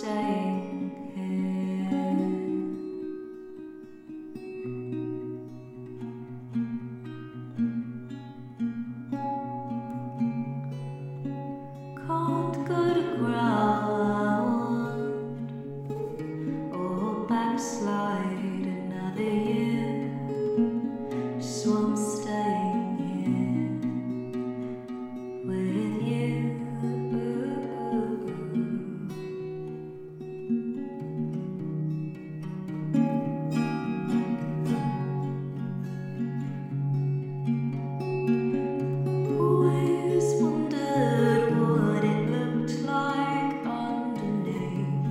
staying here. Can't go to ground or backslide another year, so I'm staying here with you. Always wondered what it looked like underneath.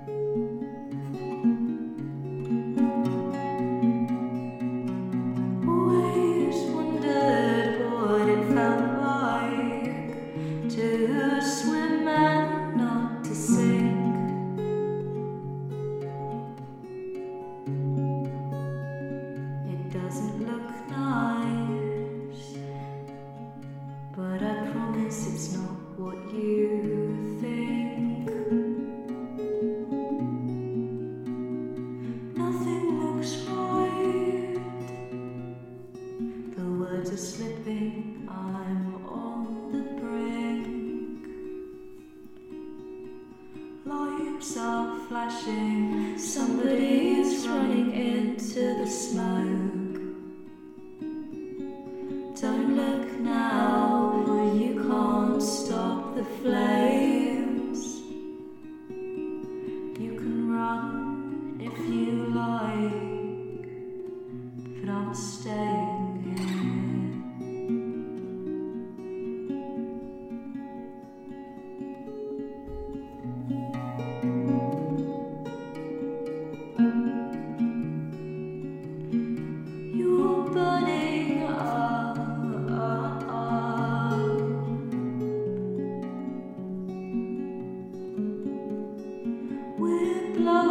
Always wondered what it felt like to swim and not to sink. It doesn't look nice, but I promise it's not what you think. Nothing looks right. The words are slipping, I'm on the brink. Lights are flashing, somebody's running into the smoke. Don't look now, you can't stop the flames. You can run if you like, but I'm staying here. You're burning up. We're blood.